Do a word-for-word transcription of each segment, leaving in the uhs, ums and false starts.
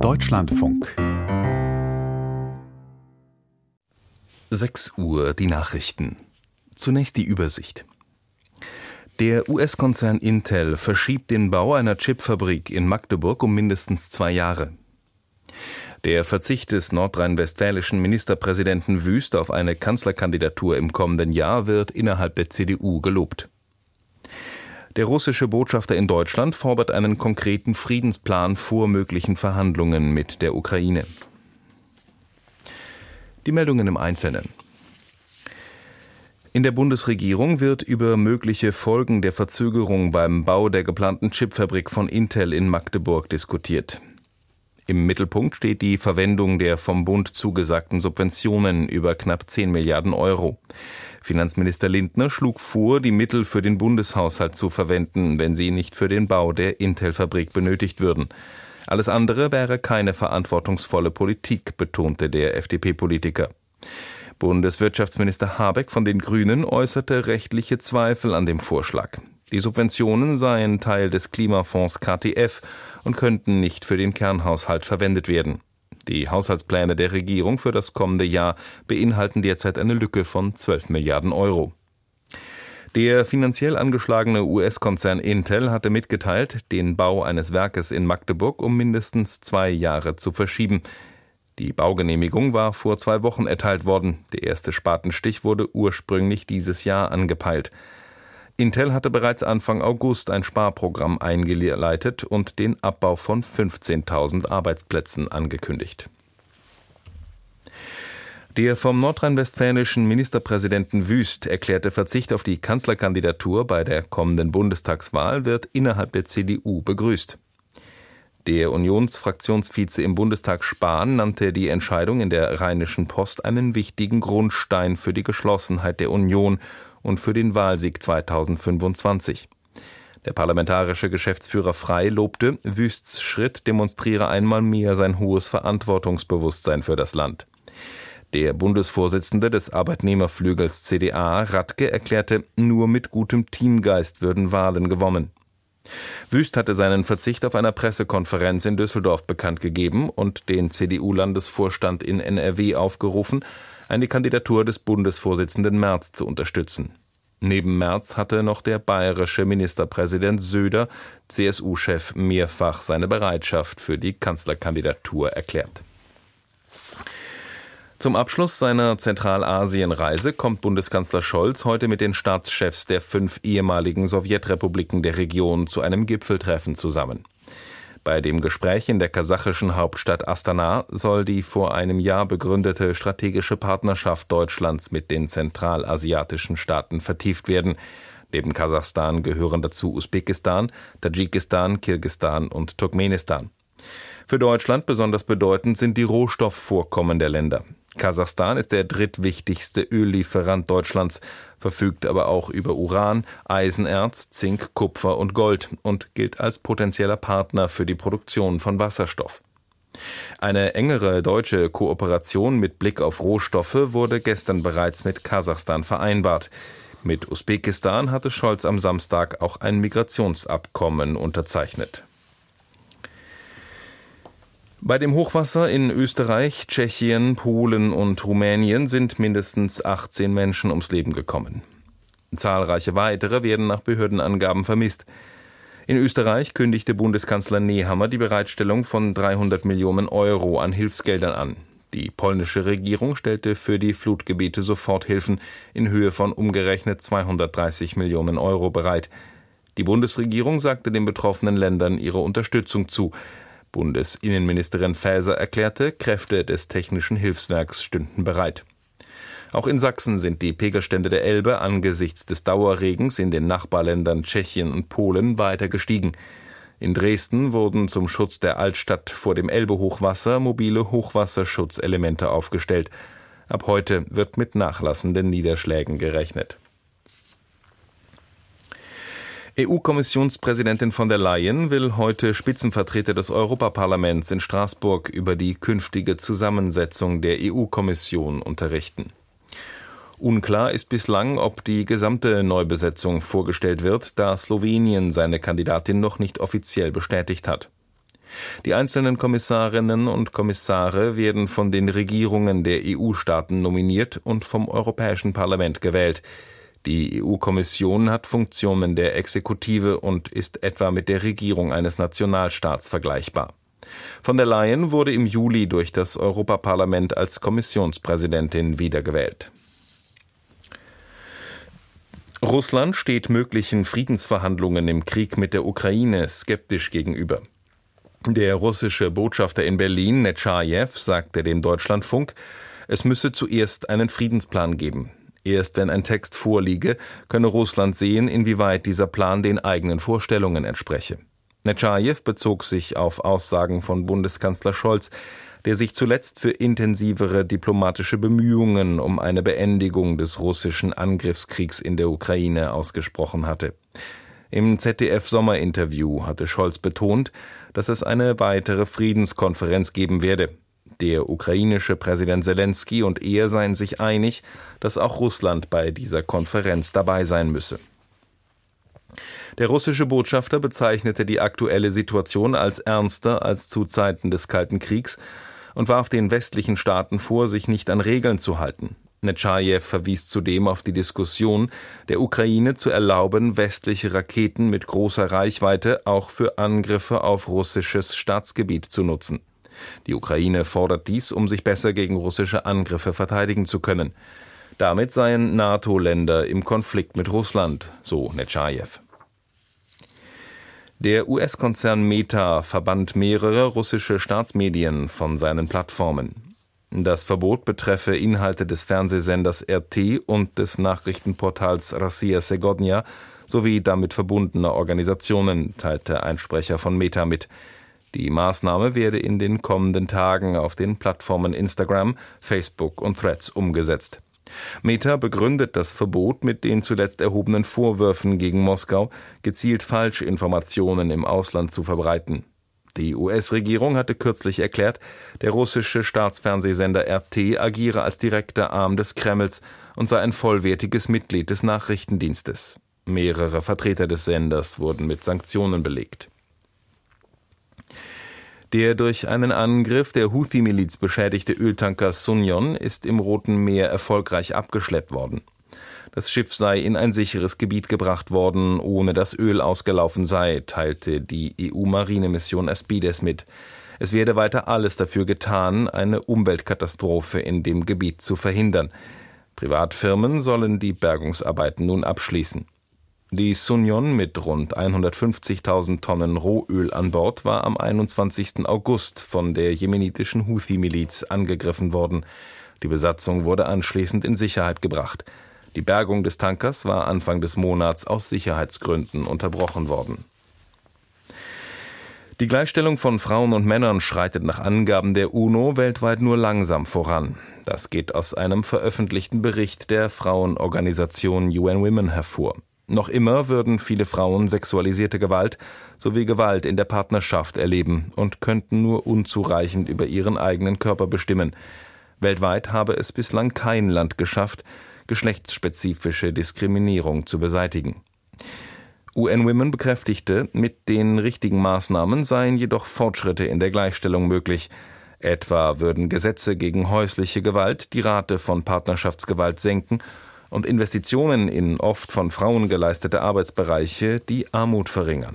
Deutschlandfunk. sechs Uhr, die Nachrichten. Zunächst die Übersicht. Der U S-Konzern Intel verschiebt den Bau einer Chipfabrik in Magdeburg um mindestens zwei Jahre. Der Verzicht des nordrhein-westfälischen Ministerpräsidenten Wüst auf eine Kanzlerkandidatur im kommenden Jahr wird innerhalb der C D U gelobt. Der russische Botschafter in Deutschland fordert einen konkreten Friedensplan vor möglichen Verhandlungen mit der Ukraine. Die Meldungen im Einzelnen. In der Bundesregierung wird über mögliche Folgen der Verzögerung beim Bau der geplanten Chipfabrik von Intel in Magdeburg diskutiert. Im Mittelpunkt steht die Verwendung der vom Bund zugesagten Subventionen über knapp zehn Milliarden Euro. Finanzminister Lindner schlug vor, die Mittel für den Bundeshaushalt zu verwenden, wenn sie nicht für den Bau der Intel-Fabrik benötigt würden. Alles andere wäre keine verantwortungsvolle Politik, betonte der F D P-Politiker. Bundeswirtschaftsminister Habeck von den Grünen äußerte rechtliche Zweifel an dem Vorschlag. Die Subventionen seien Teil des Klimafonds K T F und könnten nicht für den Kernhaushalt verwendet werden. Die Haushaltspläne der Regierung für das kommende Jahr beinhalten derzeit eine Lücke von zwölf Milliarden Euro. Der finanziell angeschlagene U S-Konzern Intel hatte mitgeteilt, den Bau eines Werkes in Magdeburg um mindestens zwei Jahre zu verschieben. Die Baugenehmigung war vor zwei Wochen erteilt worden. Der erste Spatenstich wurde ursprünglich dieses Jahr angepeilt. Intel hatte bereits Anfang August ein Sparprogramm eingeleitet und den Abbau von fünfzehntausend Arbeitsplätzen angekündigt. Der vom nordrhein-westfälischen Ministerpräsidenten Wüst erklärte Verzicht auf die Kanzlerkandidatur bei der kommenden Bundestagswahl wird innerhalb der C D U begrüßt. Der Unionsfraktionsvize im Bundestag Spahn nannte die Entscheidung in der Rheinischen Post einen wichtigen Grundstein für die Geschlossenheit der Union und für den Wahlsieg zweitausendfünfundzwanzig. Der parlamentarische Geschäftsführer Frey lobte, Wüsts Schritt demonstriere einmal mehr sein hohes Verantwortungsbewusstsein für das Land. Der Bundesvorsitzende des Arbeitnehmerflügels C D A, Radke, erklärte, nur mit gutem Teamgeist würden Wahlen gewonnen. Wüst hatte seinen Verzicht auf einer Pressekonferenz in Düsseldorf bekannt gegeben und den C D U-Landesvorstand in N R W aufgerufen, eine Kandidatur des Bundesvorsitzenden Merz zu unterstützen. Neben Merz hatte noch der bayerische Ministerpräsident Söder, C S U-Chef, mehrfach seine Bereitschaft für die Kanzlerkandidatur erklärt. Zum Abschluss seiner Zentralasien-Reise kommt Bundeskanzler Scholz heute mit den Staatschefs der fünf ehemaligen Sowjetrepubliken der Region zu einem Gipfeltreffen zusammen. Bei dem Gespräch in der kasachischen Hauptstadt Astana soll die vor einem Jahr begründete strategische Partnerschaft Deutschlands mit den zentralasiatischen Staaten vertieft werden. Neben Kasachstan gehören dazu Usbekistan, Tadschikistan, Kirgisistan und Turkmenistan. Für Deutschland besonders bedeutend sind die Rohstoffvorkommen der Länder. Kasachstan ist der drittwichtigste Öllieferant Deutschlands, verfügt aber auch über Uran, Eisenerz, Zink, Kupfer und Gold und gilt als potenzieller Partner für die Produktion von Wasserstoff. Eine engere deutsche Kooperation mit Blick auf Rohstoffe wurde gestern bereits mit Kasachstan vereinbart. Mit Usbekistan hatte Scholz am Samstag auch ein Migrationsabkommen unterzeichnet. Bei dem Hochwasser in Österreich, Tschechien, Polen und Rumänien sind mindestens achtzehn Menschen ums Leben gekommen. Zahlreiche weitere werden nach Behördenangaben vermisst. In Österreich kündigte Bundeskanzler Nehammer die Bereitstellung von dreihundert Millionen Euro an Hilfsgeldern an. Die polnische Regierung stellte für die Flutgebiete Soforthilfen in Höhe von umgerechnet zweihundertdreißig Millionen Euro bereit. Die Bundesregierung sagte den betroffenen Ländern ihre Unterstützung zu. Bundesinnenministerin Faeser erklärte, Kräfte des Technischen Hilfswerks stünden bereit. Auch in Sachsen sind die Pegelstände der Elbe angesichts des Dauerregens in den Nachbarländern Tschechien und Polen weiter gestiegen. In Dresden wurden zum Schutz der Altstadt vor dem Elbe-Hochwasser mobile Hochwasserschutzelemente aufgestellt. Ab heute wird mit nachlassenden Niederschlägen gerechnet. E U-Kommissionspräsidentin von der Leyen will heute Spitzenvertreter des Europaparlaments in Straßburg über die künftige Zusammensetzung der E U-Kommission unterrichten. Unklar ist bislang, ob die gesamte Neubesetzung vorgestellt wird, da Slowenien seine Kandidatin noch nicht offiziell bestätigt hat. Die einzelnen Kommissarinnen und Kommissare werden von den Regierungen der E U-Staaten nominiert und vom Europäischen Parlament gewählt. Die E U-Kommission hat Funktionen der Exekutive und ist etwa mit der Regierung eines Nationalstaats vergleichbar. Von der Leyen wurde im Juli durch das Europaparlament als Kommissionspräsidentin wiedergewählt. Russland steht möglichen Friedensverhandlungen im Krieg mit der Ukraine skeptisch gegenüber. Der russische Botschafter in Berlin, Netschajew, sagte dem Deutschlandfunk, es müsse zuerst einen Friedensplan geben. Erst wenn ein Text vorliege, könne Russland sehen, inwieweit dieser Plan den eigenen Vorstellungen entspreche. Netschajew bezog sich auf Aussagen von Bundeskanzler Scholz, der sich zuletzt für intensivere diplomatische Bemühungen um eine Beendigung des russischen Angriffskriegs in der Ukraine ausgesprochen hatte. Im Z D F-Sommerinterview hatte Scholz betont, dass es eine weitere Friedenskonferenz geben werde. Der ukrainische Präsident Selenskyj und er seien sich einig, dass auch Russland bei dieser Konferenz dabei sein müsse. Der russische Botschafter bezeichnete die aktuelle Situation als ernster als zu Zeiten des Kalten Kriegs und warf den westlichen Staaten vor, sich nicht an Regeln zu halten. Netschajew verwies zudem auf die Diskussion, der Ukraine zu erlauben, westliche Raketen mit großer Reichweite auch für Angriffe auf russisches Staatsgebiet zu nutzen. Die Ukraine fordert dies, um sich besser gegen russische Angriffe verteidigen zu können. Damit seien NATO-Länder im Konflikt mit Russland, so Netschajew. Der U S-Konzern Meta verbannt mehrere russische Staatsmedien von seinen Plattformen. Das Verbot betreffe Inhalte des Fernsehsenders R T und des Nachrichtenportals Rossiya Segodnya sowie damit verbundener Organisationen, teilte ein Sprecher von Meta mit. Die Maßnahme werde in den kommenden Tagen auf den Plattformen Instagram, Facebook und Threads umgesetzt. Meta begründet das Verbot mit den zuletzt erhobenen Vorwürfen gegen Moskau, gezielt Falschinformationen im Ausland zu verbreiten. Die U S-Regierung hatte kürzlich erklärt, der russische Staatsfernsehsender R T agiere als direkter Arm des Kremls und sei ein vollwertiges Mitglied des Nachrichtendienstes. Mehrere Vertreter des Senders wurden mit Sanktionen belegt. Der durch einen Angriff der Houthi-Miliz beschädigte Öltanker Sunyon ist im Roten Meer erfolgreich abgeschleppt worden. Das Schiff sei in ein sicheres Gebiet gebracht worden, ohne dass Öl ausgelaufen sei, teilte die E U-Marinemission Aspides mit. Es werde weiter alles dafür getan, eine Umweltkatastrophe in dem Gebiet zu verhindern. Privatfirmen sollen die Bergungsarbeiten nun abschließen. Die Sunyon mit rund hundertfünfzigtausend Tonnen Rohöl an Bord war am einundzwanzigsten August von der jemenitischen Houthi-Miliz angegriffen worden. Die Besatzung wurde anschließend in Sicherheit gebracht. Die Bergung des Tankers war Anfang des Monats aus Sicherheitsgründen unterbrochen worden. Die Gleichstellung von Frauen und Männern schreitet nach Angaben der UNO weltweit nur langsam voran. Das geht aus einem veröffentlichten Bericht der Frauenorganisation U N Women hervor. Noch immer würden viele Frauen sexualisierte Gewalt sowie Gewalt in der Partnerschaft erleben und könnten nur unzureichend über ihren eigenen Körper bestimmen. Weltweit habe es bislang kein Land geschafft, geschlechtsspezifische Diskriminierung zu beseitigen. U N Women bekräftigte, mit den richtigen Maßnahmen seien jedoch Fortschritte in der Gleichstellung möglich. Etwa würden Gesetze gegen häusliche Gewalt die Rate von Partnerschaftsgewalt senken und Investitionen in oft von Frauen geleistete Arbeitsbereiche die Armut verringern.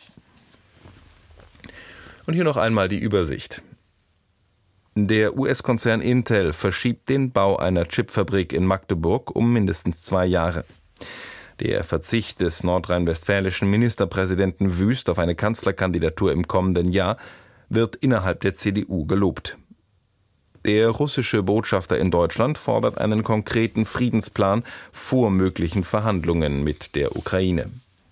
Und hier noch einmal die Übersicht. Der U S-Konzern Intel verschiebt den Bau einer Chipfabrik in Magdeburg um mindestens zwei Jahre. Der Verzicht des nordrhein-westfälischen Ministerpräsidenten Wüst auf eine Kanzlerkandidatur im kommenden Jahr wird innerhalb der C D U gelobt. Der russische Botschafter in Deutschland fordert einen konkreten Friedensplan vor möglichen Verhandlungen mit der Ukraine.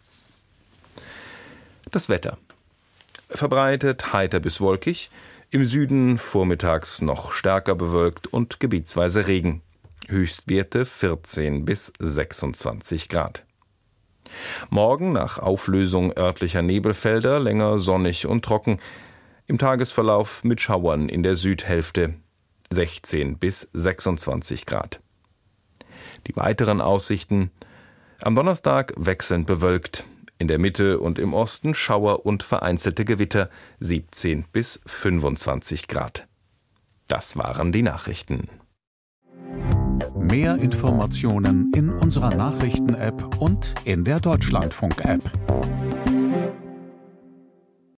Das Wetter. Verbreitet heiter bis wolkig, im Süden vormittags noch stärker bewölkt und gebietsweise Regen. Höchstwerte vierzehn bis sechsundzwanzig Grad. Morgen nach Auflösung örtlicher Nebelfelder länger sonnig und trocken. Im Tagesverlauf mit Schauern in der Südhälfte. sechzehn bis sechsundzwanzig Grad. Die weiteren Aussichten: Am Donnerstag wechselnd bewölkt, In der Mitte und im Osten Schauer und vereinzelte Gewitter, siebzehn bis fünfundzwanzig Grad. Das waren die Nachrichten. Mehr Informationen in unserer Nachrichten-App und in der Deutschlandfunk-App.